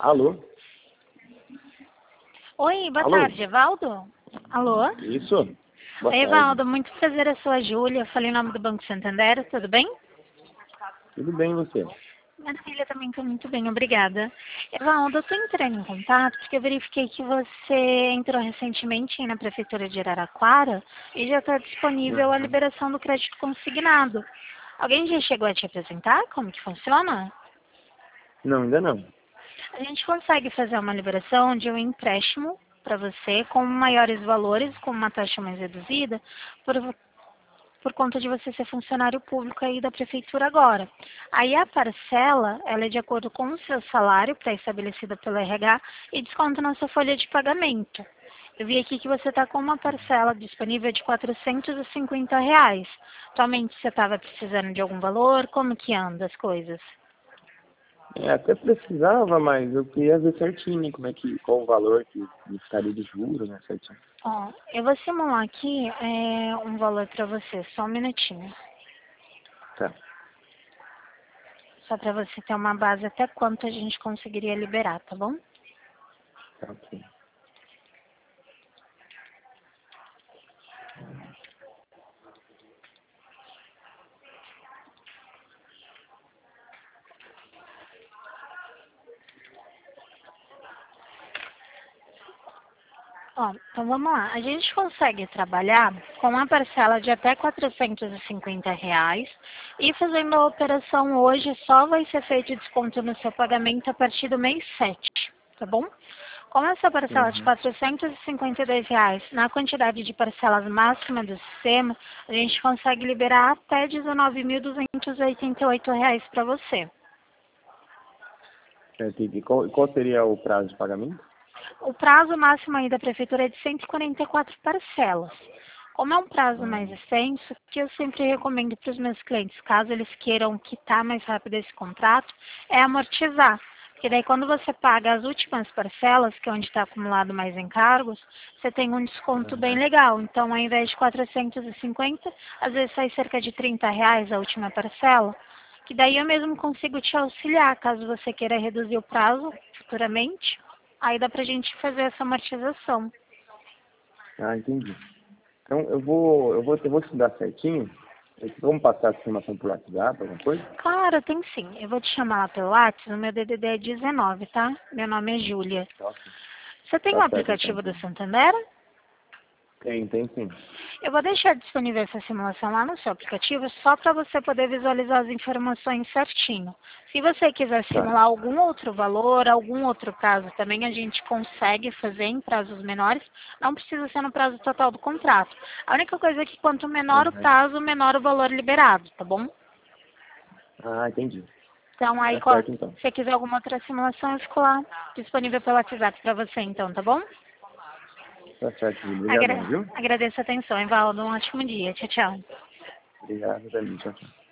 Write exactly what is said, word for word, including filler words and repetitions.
Alô? Oi, boa Alô? tarde, Evaldo? Alô? Isso? Boa Oi, tarde. Evaldo, muito prazer, eu sou a Júlia, falei em nome do Banco Santander, tudo bem? Tudo bem, e você? Minha filha também está muito bem, obrigada. Evaldo, eu estou entrando em contato porque eu verifiquei que você entrou recentemente aí na Prefeitura de Araraquara e já está disponível a Uhum. liberação do crédito consignado. Alguém já chegou a te apresentar como que funciona? Não, ainda não. A gente consegue fazer uma liberação de um empréstimo para você com maiores valores, com uma taxa mais reduzida, por, por conta de você ser funcionário público aí da prefeitura agora. Aí a parcela, ela é de acordo com o seu salário, pré-estabelecida pelo R H, e desconta na sua folha de pagamento. Eu vi aqui que você está com uma parcela disponível de quatrocentos e cinquenta reais. Atualmente você estava precisando de algum valor? Como que anda as coisas? É, até precisava, mas eu queria ver certinho, né, como é que, qual o valor que me ficaria de juros, né, certinho. Ó, eu vou simular aqui é, um valor para você, só um minutinho. Tá, Só para você ter uma base até quanto a gente conseguiria liberar, tá bom? tá ok. Ó, então vamos lá. A gente consegue trabalhar com uma parcela de até quatrocentos e cinquenta reais e fazendo a operação hoje só vai ser feito desconto no seu pagamento a partir do mês sete, tá bom? Com essa parcela de Uhum. quatrocentos e cinquenta e dois reais, na quantidade de parcelas máxima do sistema, a gente consegue liberar até dezenove mil duzentos e oitenta e oito reais para você. Certo, e qual, qual seria o prazo de pagamento? O prazo máximo aí da prefeitura é de cento e quarenta e quatro parcelas. Como é um prazo mais Ah, extenso, o que eu sempre recomendo para os meus clientes, caso eles queiram quitar mais rápido esse contrato, é amortizar. Porque daí quando você paga as últimas parcelas, que é onde está acumulado mais encargos, você tem um desconto bem aham. legal. Então, ao invés de quatrocentos e cinquenta, às vezes sai cerca de trinta reais a última parcela, que daí eu mesmo consigo te auxiliar, caso você queira reduzir o prazo futuramente. Aí dá pra gente fazer essa amortização. Ah, entendi. Então, eu vou, eu vou, eu vou estudar certinho. Vamos passar a informação por WhatsApp, alguma coisa? Claro, tem sim. Eu vou te chamar lá pelo WhatsApp, o meu D D D é dezenove, tá? Meu nome é Júlia. Tá ok. Você tem o Tá certo, então. aplicativo do Santander? Tem, tem sim. Eu vou deixar disponível essa simulação lá no seu aplicativo só para você poder visualizar as informações certinho. Se você quiser Tá. simular algum outro valor, algum outro prazo também, a gente consegue fazer em prazos menores. Não precisa ser no prazo total do contrato. A única coisa é que quanto menor o Aham. prazo, menor o valor liberado, tá bom? Ah, entendi. Então, aí, Tá co- certo, então. se você quiser alguma outra simulação, eu fico lá disponível pelo WhatsApp para você, então, tá bom? Tá certo, Júlio. Obrigadão, Agra viu? agradeço a atenção, Evaldo. Um ótimo dia. Tchau, tchau. Obrigado também. Tchau, tchau.